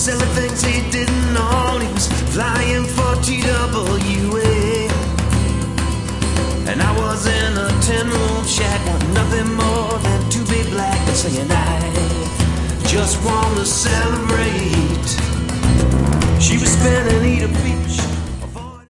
selling things he didn't own. He was flying for TWA, and I was in a 10-room shack, want nothing more than to be black and singing, I just want to celebrate. She was spinning Edith Beach